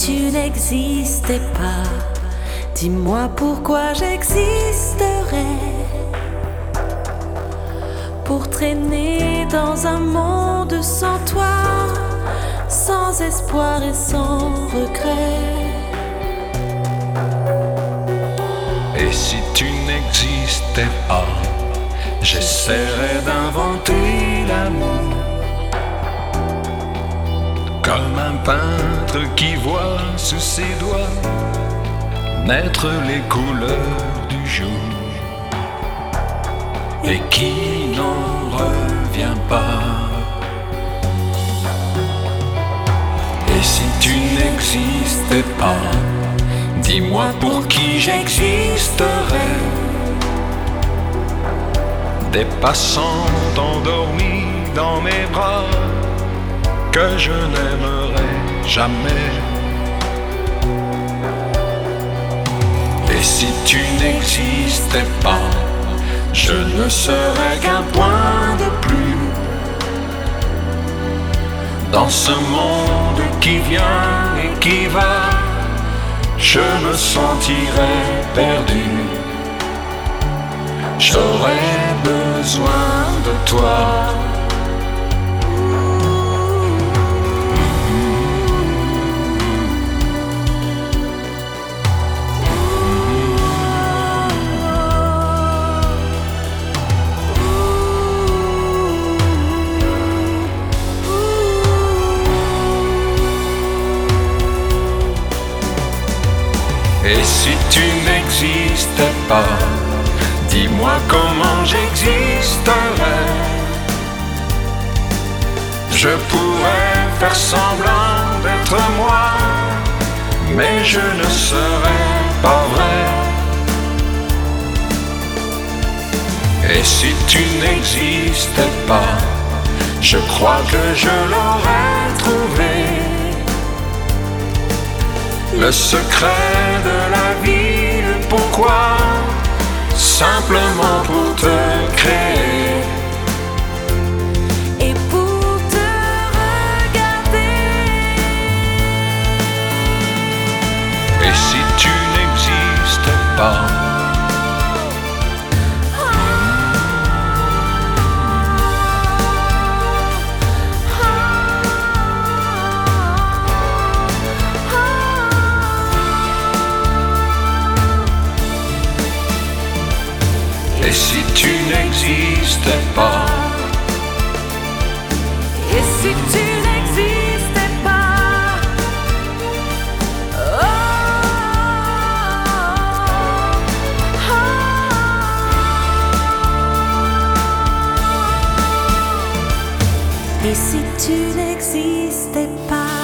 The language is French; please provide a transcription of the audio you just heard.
tu n'existais pas, dis-moi pourquoi j'existerais. Pour traîner dans un monde sans toi, sans espoir et sans regret. Et si tu n'existais pas, j'essaierais d'inventer l'amour, comme un peintre qui voit sous ses doigts naître les couleurs du jour et qui n'en revient pas. Et si tu n'existais pas, dis-moi pour qui j'existerais. Des passants endormis dans mes bras que je n'aimerai jamais. Et si tu n'existais pas, je ne serais qu'un point de plus dans ce monde qui vient et qui va. Je me sentirais perdu. J'aurais besoin de toi. Et si tu n'existais pas, dis-moi comment j'existerais. Je pourrais faire semblant d'être moi, mais je ne serais pas vrai. Et si tu n'existais pas, je crois que je l'aurais trouvé. Le secret de la vie, le pourquoi, simplement pour te créer et pour te regarder. Et si tu n'existais pas, et si tu n'existais pas, et si tu n'existais pas, oh, oh, oh. Et si tu n'existais pas.